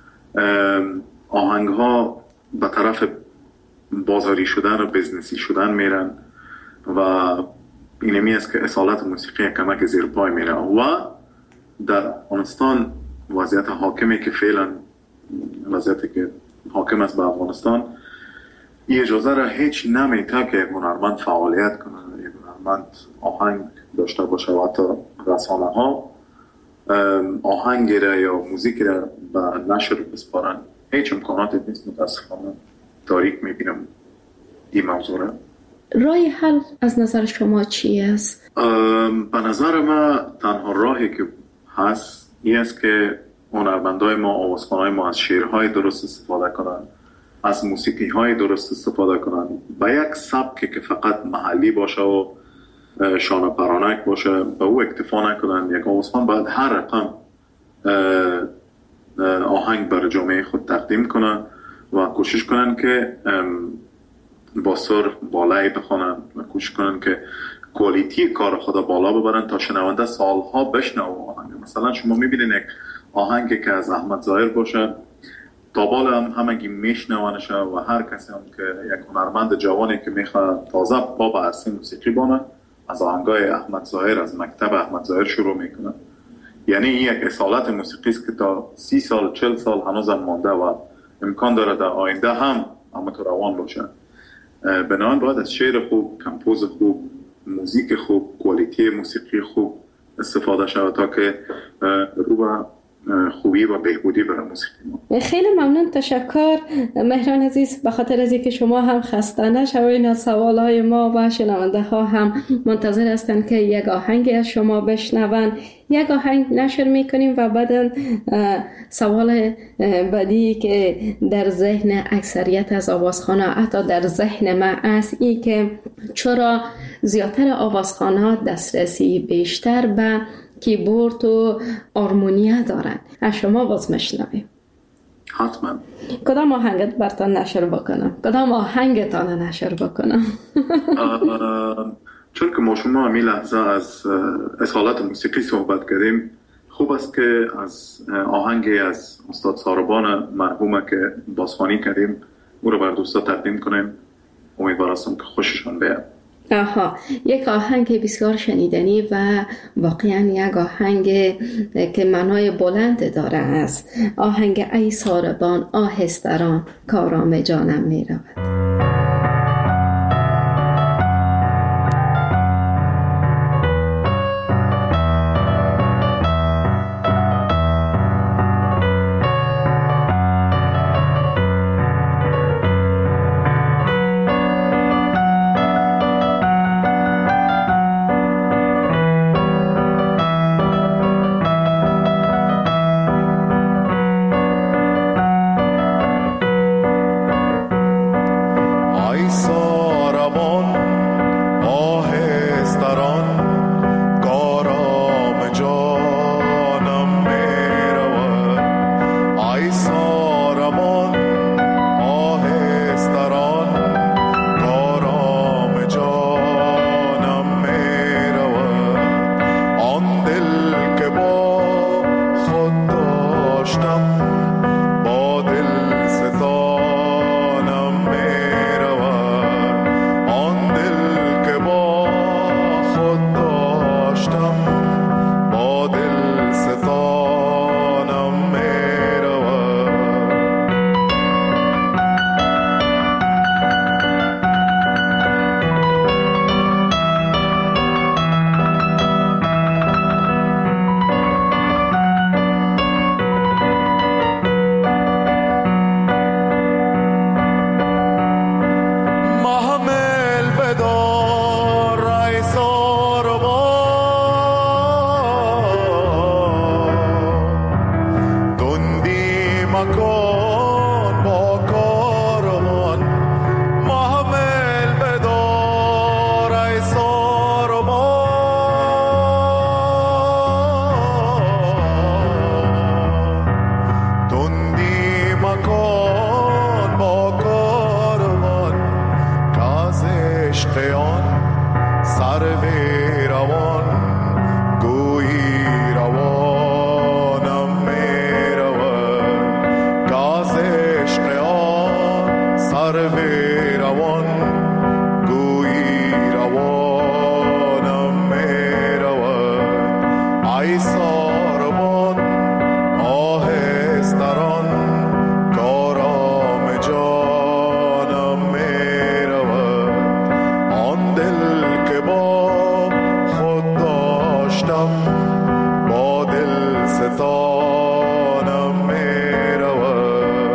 آهنگ ها به طرف بازاری شدن و بزنسی شدن میرن و اینمی است که اصالت موسیقی کمک زیر پای میره. و در افغانستان وضعیت حاکمی که فعلا وضعیتی که حاکم است به افغانستان این اجازه را هیچ نمیده که یک هنرمند فعالیت کنه، یک هنرمند آهنگ داشته باشه و حتی رسانه ها آهنگ را یا موزیک را به نشر بسپارن. هیچ امکاناتی نیست. متاسفانه تاریک میبینم این موضوع را. راه حل از نظر شما چی است؟ به نظر ما تنها راهی که هست این است که هنرمندای ما، آوازخوانای ما از شعرهای درست استفاده کنن، از موسیقی های درست استفاده کنن، با یک سبکی که فقط محلی باشه و شانه پرانک باشه به او اکتفا نکنن. یک آوازخوان باید هر رقم آهنگ برای جامعه خود تقدیم کنن و کوشش کنن که با سر بالایی بخونن و کوشش کنن که کوالیتی کار خدا بالا ببرن تا شنونده سالها بشنوه آهنگ. مثلا شما میبینین یک آهنگی که از احمد ظاهر باشه تا بالا هم همگی میشنوانشه و هر کسی هم که یک هنرمند جوانی که میخواد تازه پا به عرصه موسیقی بانه از آهنگای احمد ظاهر، از مکتب احمد ظاهر شروع میکنه. یعنی این یک اصالت موسیقی است که تا سی سال چل سال هنوز هم مانده و امکان داره در آینده هم همونطور روان باشه. بنابراین باید از شعر خوب، کمپوز خوب، موزیک خوب، کوالیتی موسیقی خوب استفاده شود تا که رو به خوبی و بهبودی برای موسیقی ما. خیلی ممنون، تشکر مهران عزیز، به خاطر از اینکه شما هم خسته نشوین. از سوالهای ما و شنونده ها هم منتظر هستند که یک آهنگ از شما بشنون. یک آهنگ نشر میکنیم و بعد سوال بعدی که در ذهن اکثریت از آوازخوان‌ها، حتی در ذهن من است، این که چرا زیادتر آوازخوان‌ها دسترسی بیشتر به کیبورد و آرمونیا دارن. از شما باز میشنویم. حتما. کدام آهنگت برتان نشر بکنم؟ کدام آهنگتان نشر بکنم؟ چون که ما شما همین لحظه از اصالت موسیقی صحبت کردیم، خوب است که از آهنگی از استاد ساربان مرحومه که بازخوانی کردیم او رو بر دوستا تقدیم کنیم. امیدوار هستم که خوششان بیاد. آها، یک آهنگ بسیار شنیدنی و واقعا یک آهنگ که معنای بلند داره است. آهنگ ای ساربان آهستران کارام جانم می رود. مکن با کاروان محمل بدار ای ساربان تندی مکن با کاروان که از عشق آن سر به روان گویی روانم می رود که از عشق آن سر به روان گویی روانم می رود ای ساربان آهستران کارام جانم می رود آن دل که با خود داشتم با دل ستانم می رود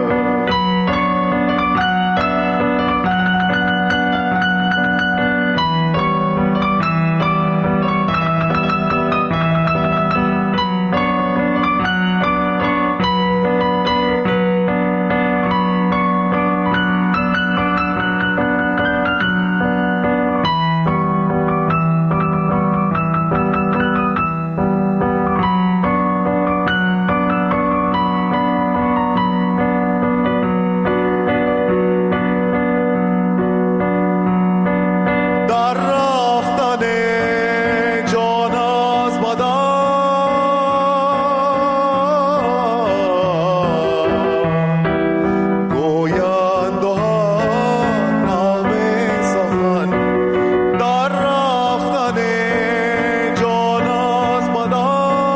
در رفتن جان از بدن گویند و هر نغمه سخن در رفتن جان از بدن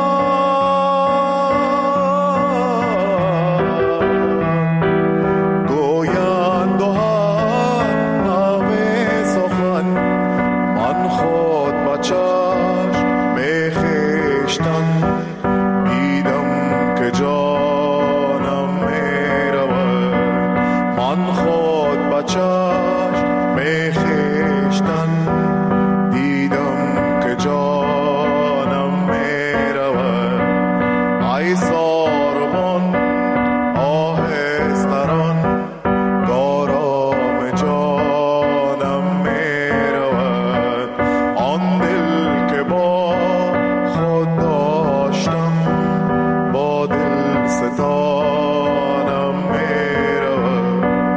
گویند و هر نغمه سخن من خود به چشم خویشتن دیدم که جانم می رود من خود به چشم خویشتن دیدم که جانم می رود ای ساربان آهستران کارام جانم می رود آن دل که با خود داشتم با دل ستانم می رود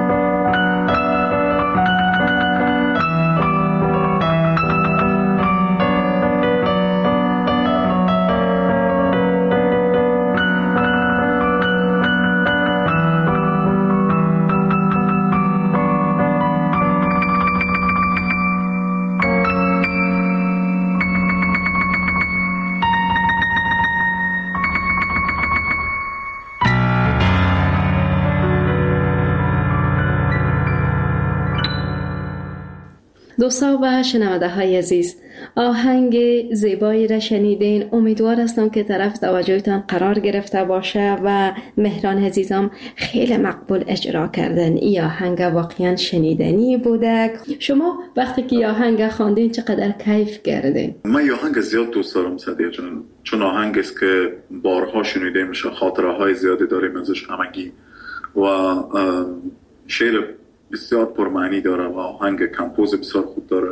دوستان و شنونده های عزیز، آهنگ زیبایی را شنیدین. امیدوار هستم که طرف توجهتان قرار گرفته باشه و مهران عزیزم خیلی مقبول اجرا کردن. این آهنگ واقعا شنیدنی بوده. شما وقتی که آهنگ خواندین چقدر کیف کردین؟ من این آهنگ زیاد دوست دارم صدیق جان، چون آهنگ است که بارها شنیده میشه، خاطره های زیادی داریم ازش همگی و شعر بسیار پرمعنی داره و آهنگ کمپوز بسیار خوب داره.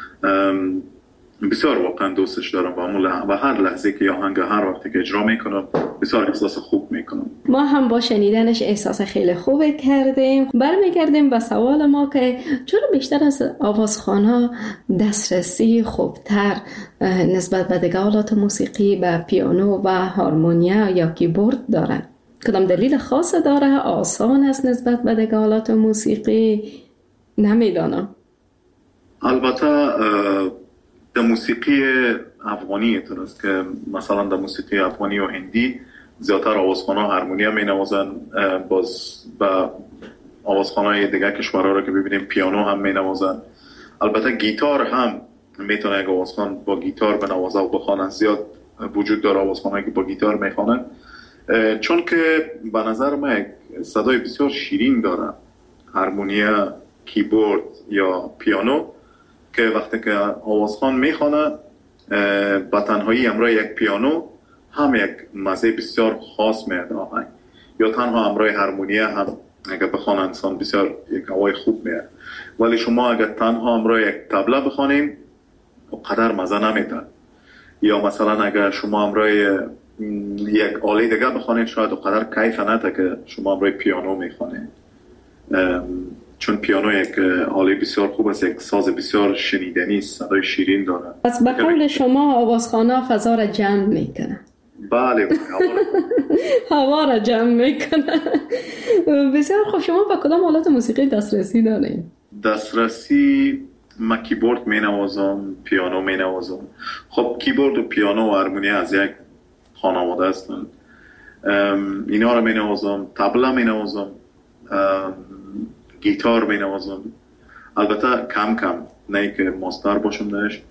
بسیار واقعا دوستش دارم و هر لحظه که آهنگ هر وقتی که اجرا میکنم بسیار احساس خوب میکنم. ما هم با شنیدنش احساس خیلی خوب کردیم. برمیگردیم به سوال ما که چرا بیشتر از آوازخوان‌ها دسترسی خوبتر نسبت به دیگه آلات موسیقی به پیانو و هارمونیا یا کیبورد دارن؟ کدام دلیل خاص داره؟ آسان است نسبت به دیگه آلات موسیقی؟ نمیدانم. البته در موسیقی افغانی است که مثلا در موسیقی افغانی و هندی زیادتر آوازخوان‌ها هارمونیا می نوازن، باز با آوازخوان‌های دیگه کشورها رو که ببینیم پیانو هم می نوازن. البته گیتار هم میتونه یک آوازخوان با گیتار بنوازه و بخوانه. زیاد وجود داره آوازخوان‌هایی که با گیتار میخوانن، چون که به نظر من صدای بسیار شیرین داره هارمونیا، کیبورد یا پیانو، که وقتی که آوازخوان میخوانه با تنهایی همراه یک پیانو هم یک مزه بسیار خاص میده آهنگ. یا تنها همراه هارمونیه هم اگر بخوان انسان بسیار یک هوای خوب میاد. ولی شما اگر تنها همراه یک طبله بخوانین قدر مزه نمیده. یا مثلا اگر شما همراه یک آله دیگه بخوانین شاید قدر کیف نده که شما همراه پیانو میخوانین، چون پیانو یک آله بسیار خوب است، یک ساز بسیار شنیدنی است، صدای شیرین داره. پس به قول شما آوازخوان‌ها فضا را جمع میکنه. بله هوا را جمع میکنه. بسیار خوب. شما با کدام آلات موسیقی دسترسی دارین؟ دسترسی من کیبورد می نوازم، پیانو می نوازم. خب کیبورد و پیانو و هارمونی از یک خانواده هستند. اینا رو می نوازم، طبله می نوازم، گیتار می نوازم. البته کم کم، نه که ماستر باشم درش.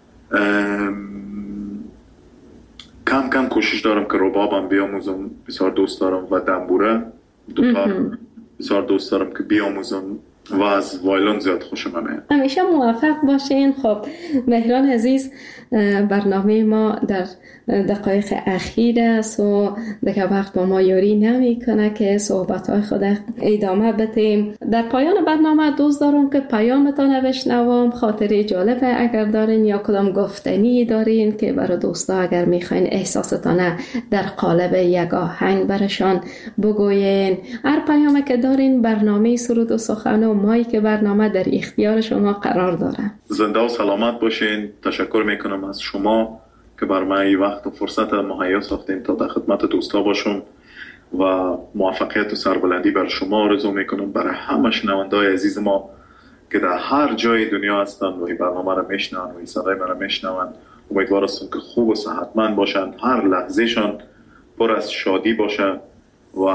کم کم کوشش دارم که ربابم بیاموزم، بسیار دوست دارم، و دنبوره دوتار بسیار دوست دارم که بیاموزم، و از وایلون زیاد خوشم میاد. همیشه موفق باشین. خب مهران عزیز، برنامه ما در دقایق اخیر است و دیگه وقت با ما یاری نمی کنه که صحبت‌های خود ادامه بدیم. در پایان برنامه دوست دارم که پیامتان بشنوم، خاطره جالبه اگر دارین یا کدام گفتنی دارین که برای دوستا اگر میخواین احساستان در قالب یک آهنگ برشان بگوین. هر پیامی که دارین برنامه سرود و سخن و مایی که برنامه در اختیار شما قرار داره. زنده و سلامت باشین. تشکر میکنم از شما که بر من این وقت و فرصت مهیا ساختین تا در خدمت دوستا باشم، و موفقیت و سربلندی بر شما آرزو میکنم، برای همه شنونده‌های عزیز ما که در هر جای دنیا هستن و این برنامه را میشنون و این صدای من را میشنون. امیدوار هستم که خوب و صحتمند باشن، هر لحظهشان پر از شادی باشه و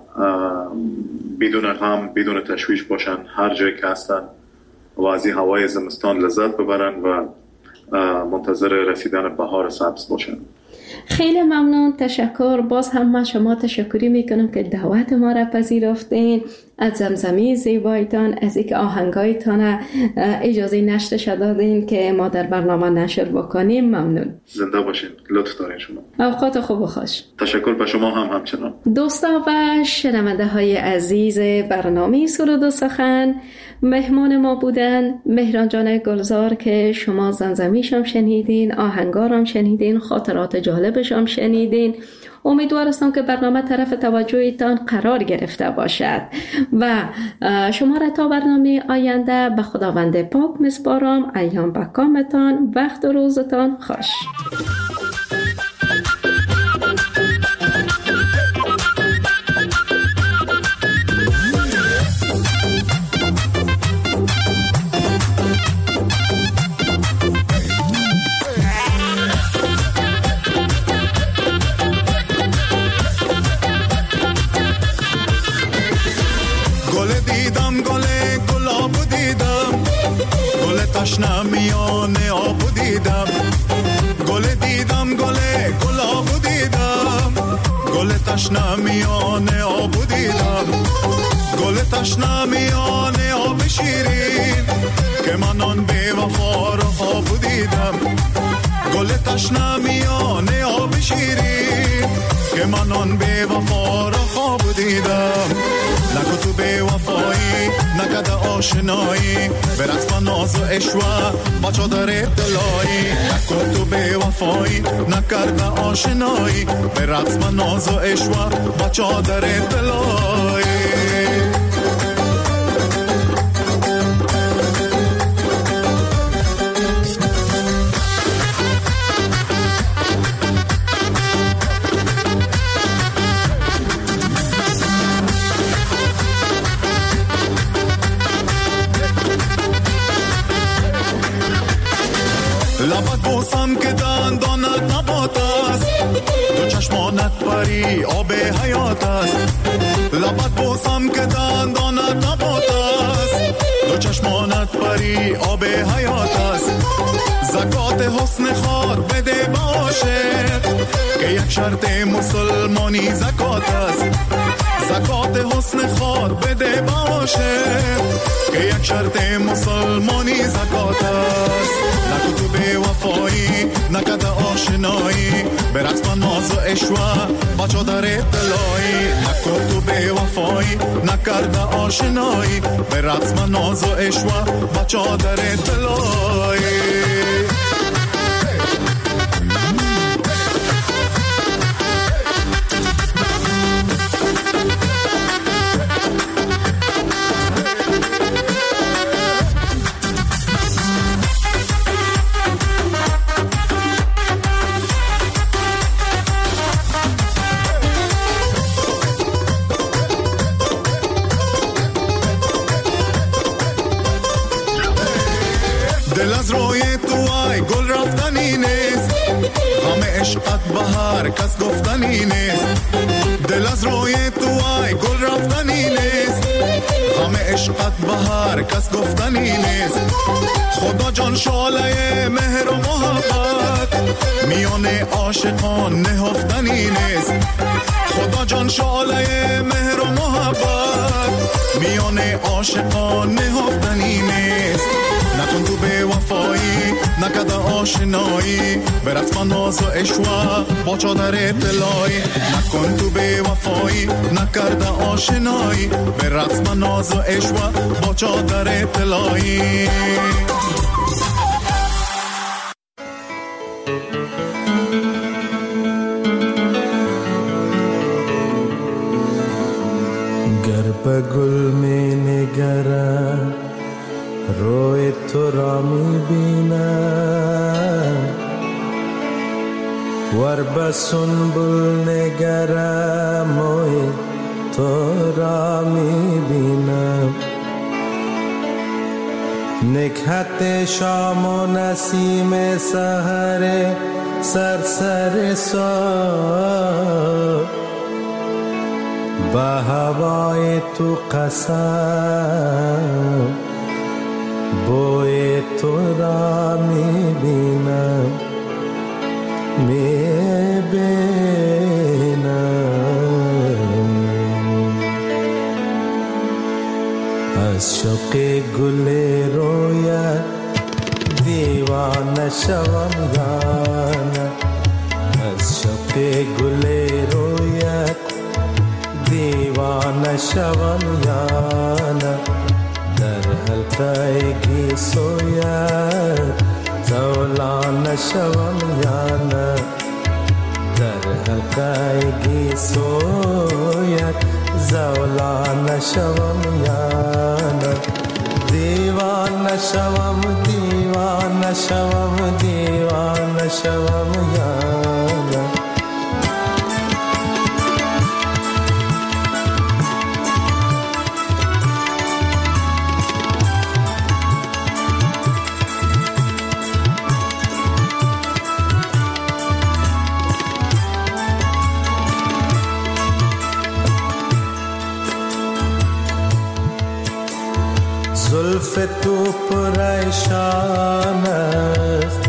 بدون غم، بدون تشویش باشن هر جایی که هستن، و از این هوای زمستان لذت ببرن و منتظر رسیدن بهار سبز باشن. خیلی ممنون، تشکر. باز هم من شما تشکری میکنم که دعوت ما را پذیرفتین، از زمزمه زیبایتان، از اینکه آهنگایتان اجازه نشرش دادین که ما در برنامه نشر بکنیم. ممنون. زنده باشین. لطف دارین شما. اوقات خوب و خوش. تشکر به شما هم همچنان. دوستا و شنونده های عزیز برنامه سرود و سخن، مهمان ما بودن مهران جان گلزار که شما زمزمیشم شنیدین، آهنگارم شنیدین، خاطرات جالبشم شنیدین. امیدوارم که برنامه طرف توجهتان قرار گرفته باشد و شما را تا برنامه آینده به خداوند پاک میسپارم. ایام به کامتان، وقت و روزتان خوش. تشنه میانه آب دیدم، گل دیدم گل گلاب دیدم، گل تشنه میانه آب دیدم، گل تشنه میانه آب شیرین که من آن بی وفا را خواب دیدم، گل تشنه میانه آب شیرین که من آن بی وفا را خواب دیدم. نگو تو بی وفایی نکده آشنایی، برت من ناز و اشوه با چادر دلایی. نگو تو بی وفایی نکرده آشنایی، برت من ناز و اشوه با چادر دلایی. لبت بوسم که دندانت نبات است، دو چشمانت پری آب حیات است. لبت بوسم که دندانت نبات است، دو چشمانت پری آب حیات است. زکات حسن خود بده باشه که یک شرط مسلمانی زکات است. زکات حسن خود بده باشه که یک شرط مسلمانی زکات است. نگو تو بی وفایی نکد آشنایی به رسم ناز و عشوه بچه در اطلاعی نکن تو به وفایی نکرد آشنایی به رسم ناز و عشوه بچه در اطلاعی دل از روی تو ای گل رفتنی نیست همه عشقت بهار کس گفتنی نیست دل از روی تو ای گل رفتنی نیست همه عشقت بهار کس گفتنی نیست خدا جان شعله مهر و محبت میان عاشقان نهفتنی نیست خدا جان شعله مهر و محبت میان عاشقان نهفتنی نیست نکن تو به وفایی نکد آشنایی به رسم ناز و عشوه با چادر اطلاعی نکن تو به وفایی نکرد آشنایی به رسم ناز و عشوه با چادر اطلاعی گر به گل می نگرم روی تو را می بینم ور به سنبل نگرم موی تو را می بینم نکهت شام و نسیم سحر سرسر صبح به هوای تو قسم بوی تو را می بینم می بینم از شوق گل رویت دیوانه شوم یانه از شوق گل رویت دیوانه شوم یانه در حلقه گیسویت زولانه شوم یانه در حلقه گیسویت زولانه شوم یانه دیوانه شوم دیوانه شوم دیوانه شوم یانه زلف تو پریشان است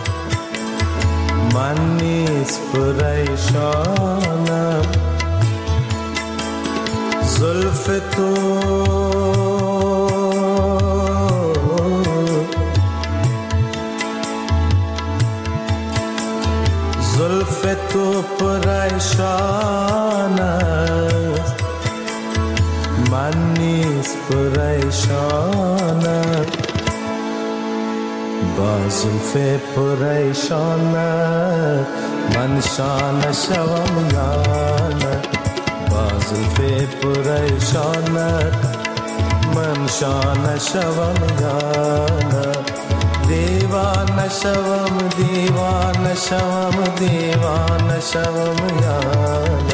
من نیز پریشانم زلف تو زلف تو پریشان است من نیز پریشانم با زلف پریشانم من شانه شوم یانه با زلف پریشانم من شانه شوم یانه دیوانه شوم دیوانه شوم دیوانه شوم یانه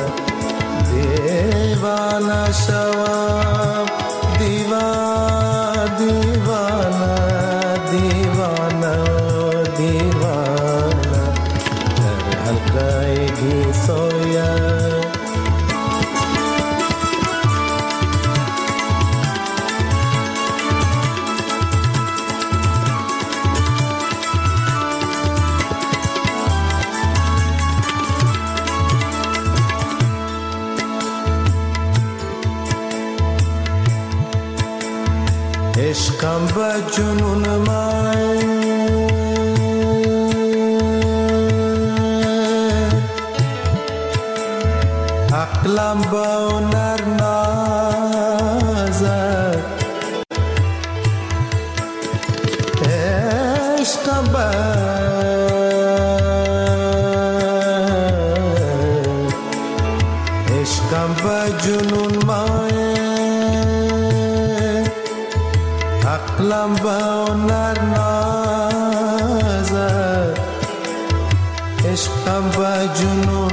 دیوانه شوم دیوانه دیوانه دیوانه دیوانه در حلقه گیسویت عشقم به جنون من عقلم با نر نازد عشقم با عشقم با جنون مایه عقلم با نر نازد عشقم با جنون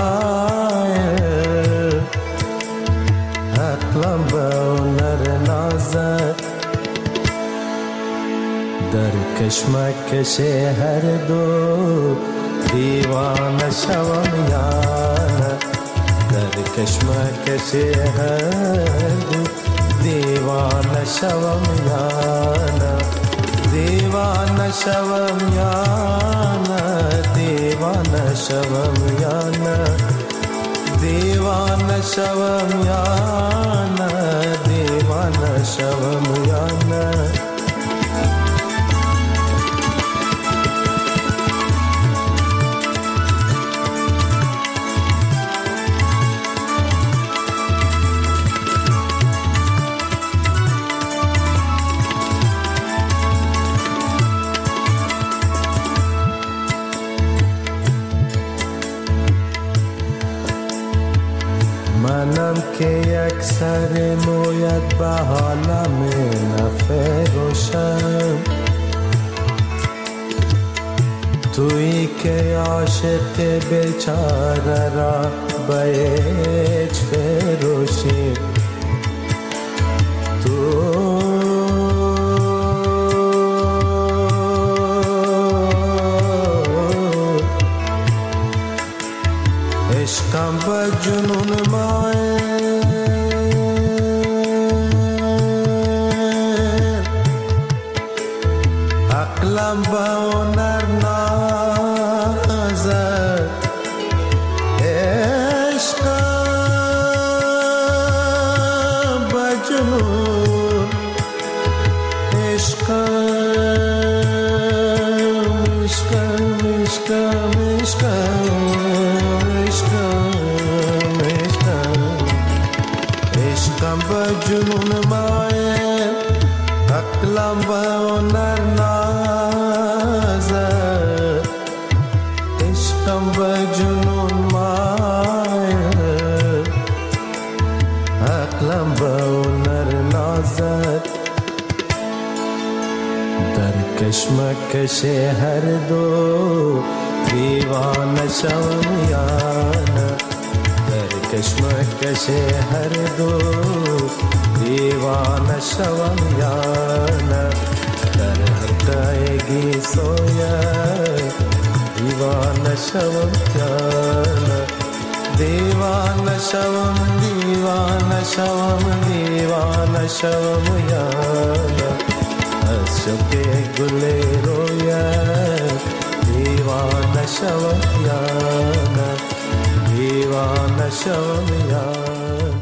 مایه عقلم با نر نازد در کشمکش هر دو دیوانه شوم یا نه در کشمکش هر دو دیوانه شوم یا نه دیوانه شوم یا نه دیوانه شوم یا نه دیوانه شوم یا نه دیوانه شوم یا نه منم که یک سر مویت به حالم نفروشم تویی که عاشق بیچاره را به هیچ فروشی تو عشقم با جنون مایه عقلم با نر نازد عشقم با جنون عشقم عشقم عشقم عشقم با جنون مایه عقلم با نر نازد عشقم با جنون مایه عقلم با نر نازد در کشمکش هر دو دیوانه شوم یا نه در کشمکش هر دو دیوانه شوم یا نه در حقایقی سویت دیوانه شوم یا نه دیوانه شوم دیوانه شوم دیوانه شوم یا نه از شوق گل رویت دیوانه شوم یا نه دیوانه شوم یا نه